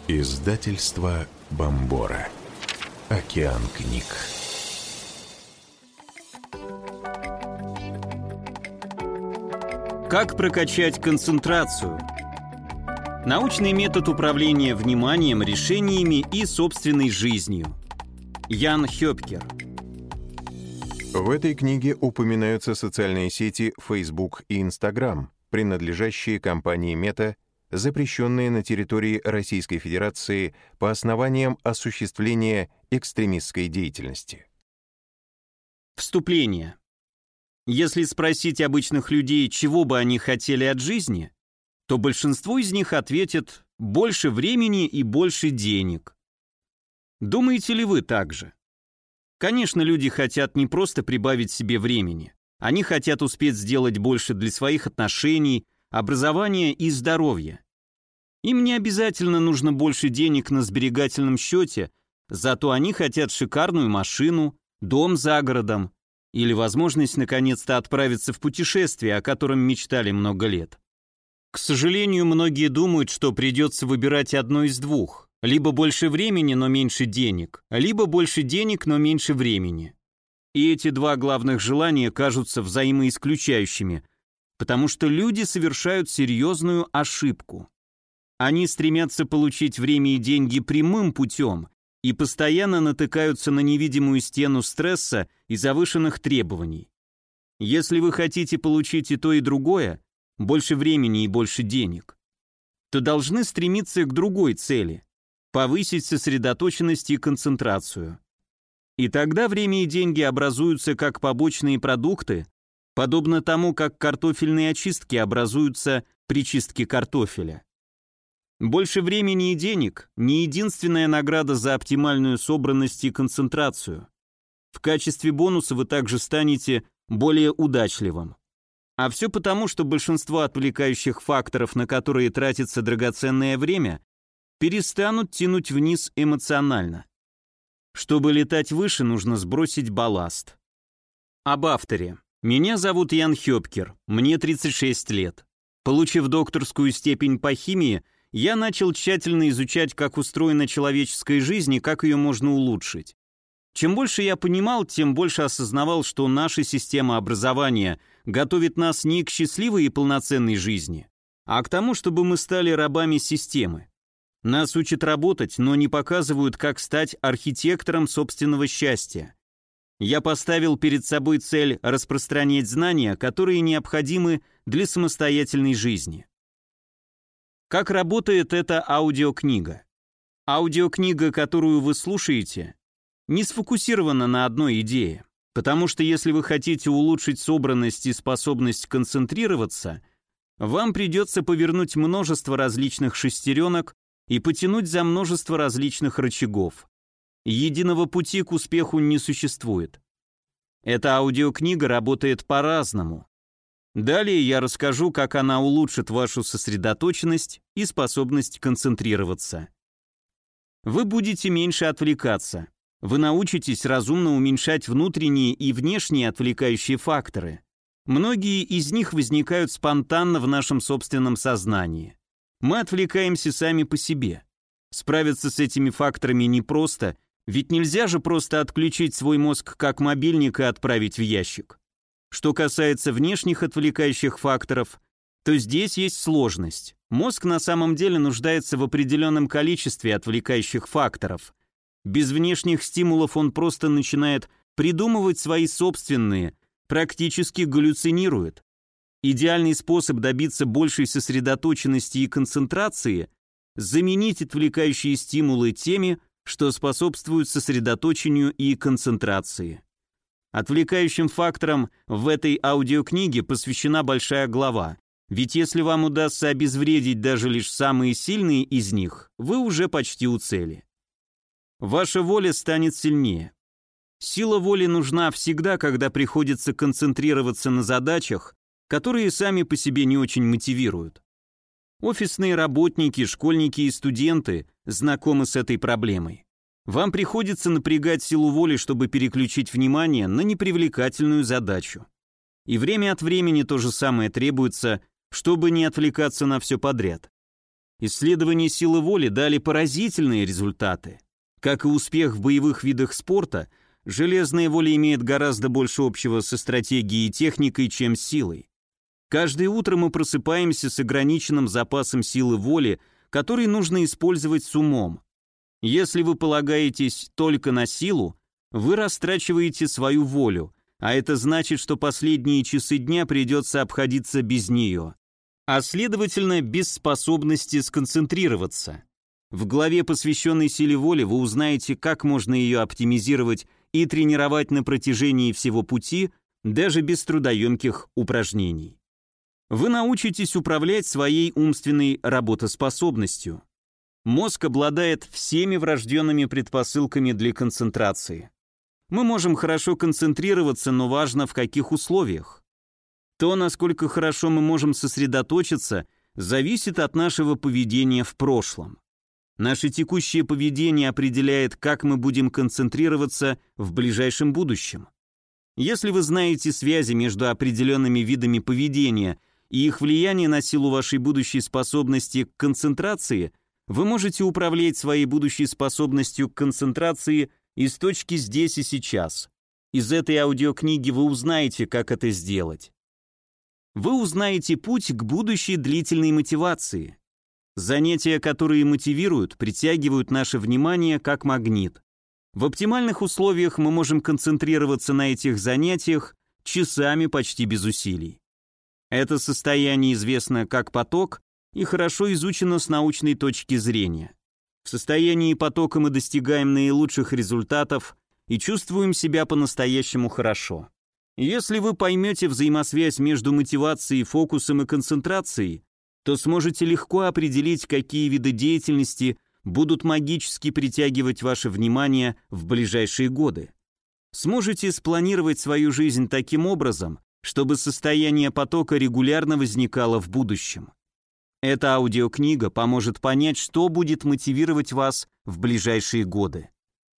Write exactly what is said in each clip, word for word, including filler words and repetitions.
Издательство Бомбора. Океан книг. Как прокачать концентрацию? Научный метод управления вниманием, решениями и собственной жизнью. Ян Хёпкер. В этой книге упоминаются социальные сети Facebook и Instagram, принадлежащие компании Meta, запрещенные на территории Российской Федерации по основаниям осуществления экстремистской деятельности. Вступление. Если спросить обычных людей, чего бы они хотели от жизни, то большинство из них ответят «больше времени и больше денег». Думаете ли вы так же? Конечно, люди хотят не просто прибавить себе времени. Они хотят успеть сделать больше для своих отношений, образования и здоровья. Им не обязательно нужно больше денег на сберегательном счете, зато они хотят шикарную машину, дом за городом или возможность наконец-то отправиться в путешествие, о котором мечтали много лет. К сожалению, многие думают, что придется выбирать одно из двух. Либо больше времени, но меньше денег, либо больше денег, но меньше времени. И эти два главных желания кажутся взаимоисключающими, потому что люди совершают серьезную ошибку. Они стремятся получить время и деньги прямым путем и постоянно натыкаются на невидимую стену стресса и завышенных требований. Если вы хотите получить и то, и другое, больше времени и больше денег, то должны стремиться к другой цели – повысить сосредоточенность и концентрацию. И тогда время и деньги образуются как побочные продукты, подобно тому, как картофельные очистки образуются при чистке картофеля. Больше времени и денег – не единственная награда за оптимальную собранность и концентрацию. В качестве бонуса вы также станете более удачливым. А все потому, что большинство отвлекающих факторов, на которые тратится драгоценное время, перестанут тянуть вниз эмоционально. Чтобы летать выше, нужно сбросить балласт. Об авторе. Меня зовут Ян Хёпкер, мне тридцать шесть лет. Получив докторскую степень по химии, я начал тщательно изучать, как устроена человеческая жизнь и как ее можно улучшить. Чем больше я понимал, тем больше осознавал, что наша система образования готовит нас не к счастливой и полноценной жизни, а к тому, чтобы мы стали рабами системы. Нас учат работать, но не показывают, как стать архитектором собственного счастья. Я поставил перед собой цель распространять знания, которые необходимы для самостоятельной жизни. Как работает эта аудиокнига? Аудиокнига, которую вы слушаете, не сфокусирована на одной идее, потому что если вы хотите улучшить собранность и способность концентрироваться, вам придется повернуть множество различных шестеренок и потянуть за множество различных рычагов. Единого пути к успеху не существует. Эта аудиокнига работает по-разному. Далее я расскажу, как она улучшит вашу сосредоточенность и способность концентрироваться. Вы будете меньше отвлекаться. Вы научитесь разумно уменьшать внутренние и внешние отвлекающие факторы. Многие из них возникают спонтанно в нашем собственном сознании. Мы отвлекаемся сами по себе. Справиться с этими факторами непросто, ведь нельзя же просто отключить свой мозг как мобильник и отправить в ящик. Что касается внешних отвлекающих факторов, то здесь есть сложность. Мозг на самом деле нуждается в определенном количестве отвлекающих факторов. Без внешних стимулов он просто начинает придумывать свои собственные, практически галлюцинирует. Идеальный способ добиться большей сосредоточенности и концентрации – заменить отвлекающие стимулы теми, что способствуют сосредоточению и концентрации. Отвлекающим факторам в этой аудиокниге посвящена большая глава, ведь если вам удастся обезвредить даже лишь самые сильные из них, вы уже почти у цели. Ваша воля станет сильнее. Сила воли нужна всегда, когда приходится концентрироваться на задачах, которые сами по себе не очень мотивируют. Офисные работники, школьники и студенты знакомы с этой проблемой. Вам приходится напрягать силу воли, чтобы переключить внимание на непривлекательную задачу. И время от времени то же самое требуется, чтобы не отвлекаться на все подряд. Исследования силы воли дали поразительные результаты. Как и успех в боевых видах спорта, железная воля имеет гораздо больше общего со стратегией и техникой, чем с силой. Каждое утро мы просыпаемся с ограниченным запасом силы воли, который нужно использовать с умом. Если вы полагаетесь только на силу, вы растрачиваете свою волю, а это значит, что последние часы дня придется обходиться без нее, а следовательно, без способности сконцентрироваться. В главе, посвященной силе воли, вы узнаете, как можно ее оптимизировать и тренировать на протяжении всего пути, даже без трудоемких упражнений. Вы научитесь управлять своей умственной работоспособностью. Мозг обладает всеми врожденными предпосылками для концентрации. Мы можем хорошо концентрироваться, но важно в каких условиях. То, насколько хорошо мы можем сосредоточиться, зависит от нашего поведения в прошлом. Наше текущее поведение определяет, как мы будем концентрироваться в ближайшем будущем. Если вы знаете связи между определенными видами поведения и их влияние на силу вашей будущей способности к концентрации, вы можете управлять своей будущей способностью к концентрации из точки здесь и сейчас. Из этой аудиокниги вы узнаете, как это сделать. Вы узнаете путь к будущей длительной мотивации. Занятия, которые мотивируют, притягивают наше внимание как магнит. В оптимальных условиях мы можем концентрироваться на этих занятиях часами почти без усилий. Это состояние известно как поток и хорошо изучено с научной точки зрения. В состоянии потока мы достигаем наилучших результатов и чувствуем себя по-настоящему хорошо. Если вы поймете взаимосвязь между мотивацией, фокусом и концентрацией, то сможете легко определить, какие виды деятельности будут магически притягивать ваше внимание в ближайшие годы. Сможете спланировать свою жизнь таким образом, чтобы состояние потока регулярно возникало в будущем. Эта аудиокнига поможет понять, что будет мотивировать вас в ближайшие годы.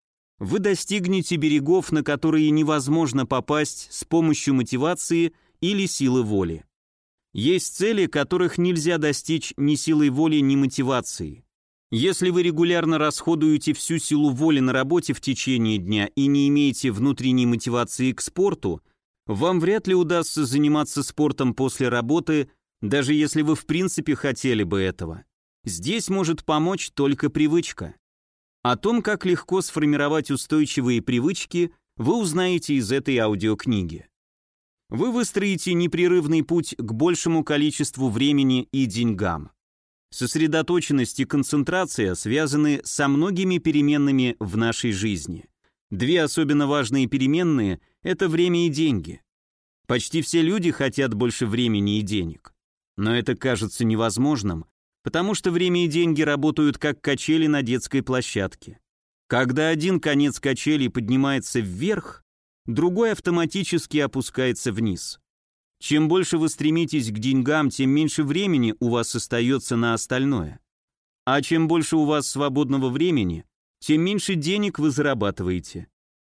Вы достигнете берегов, на которые невозможно попасть с помощью мотивации или силы воли. Есть цели, которых нельзя достичь ни силой воли, ни мотивацией. Если вы регулярно расходуете всю силу воли на работе в течение дня и не имеете внутренней мотивации к спорту, вам вряд ли удастся заниматься спортом после работы, даже если вы в принципе хотели бы этого. Здесь может помочь только привычка. О том, как легко сформировать устойчивые привычки, вы узнаете из этой аудиокниги. Вы выстроите непрерывный путь к большему количеству времени и деньгам. Сосредоточенность и концентрация связаны со многими переменными в нашей жизни. Две особенно важные переменные – это время и деньги. Почти все люди хотят больше времени и денег. Но это кажется невозможным, потому что время и деньги работают как качели на детской площадке. Когда один конец качели поднимается вверх, другой автоматически опускается вниз. Чем больше вы стремитесь к деньгам, тем меньше времени у вас остается на остальное. А чем больше у вас свободного времени, тем меньше денег вы зарабатываете.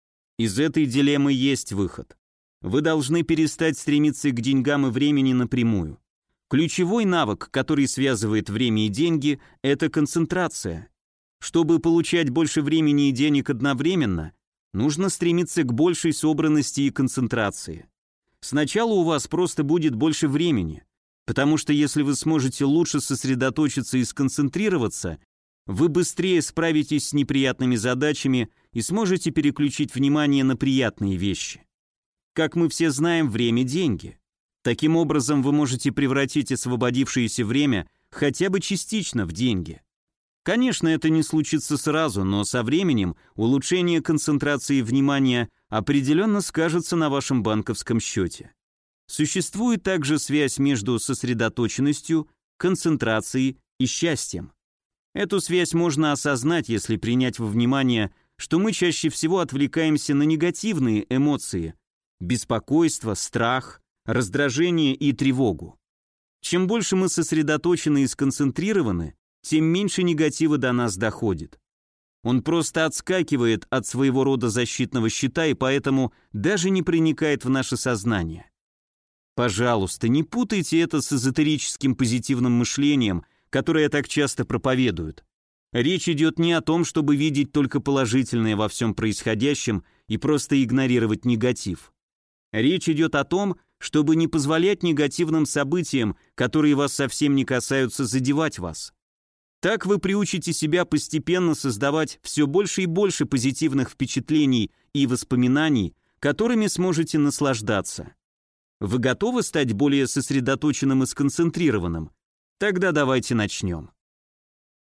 Из этой дилеммы есть выход. Вы должны перестать стремиться к деньгам и времени напрямую. Ключевой навык, который связывает время и деньги, это концентрация. Чтобы получать больше времени и денег одновременно, нужно стремиться к большей собранности и концентрации. Сначала у вас просто будет больше времени, потому что если вы сможете лучше сосредоточиться и сконцентрироваться, вы быстрее справитесь с неприятными задачами и сможете переключить внимание на приятные вещи. Как мы все знаем, время – деньги. Таким образом, вы можете превратить освободившееся время хотя бы частично в деньги. Конечно, это не случится сразу, но со временем улучшение концентрации внимания определенно скажется на вашем банковском счете. Существует также связь между сосредоточенностью, концентрацией и счастьем. Эту связь можно осознать, если принять во внимание, что мы чаще всего отвлекаемся на негативные эмоции – беспокойство, страх, раздражение и тревогу. Чем больше мы сосредоточены и сконцентрированы, тем меньше негатива до нас доходит. Он просто отскакивает от своего рода защитного щита и поэтому даже не проникает в наше сознание. Пожалуйста, не путайте это с эзотерическим позитивным мышлением, которое так часто проповедуют. Речь идет не о том, чтобы видеть только положительное во всем происходящем и просто игнорировать негатив. Речь идет о том, чтобы не позволять негативным событиям, которые вас совсем не касаются, задевать вас. Так вы приучите себя постепенно создавать все больше и больше позитивных впечатлений и воспоминаний, которыми сможете наслаждаться. Вы готовы стать более сосредоточенным и сконцентрированным? Тогда давайте начнем.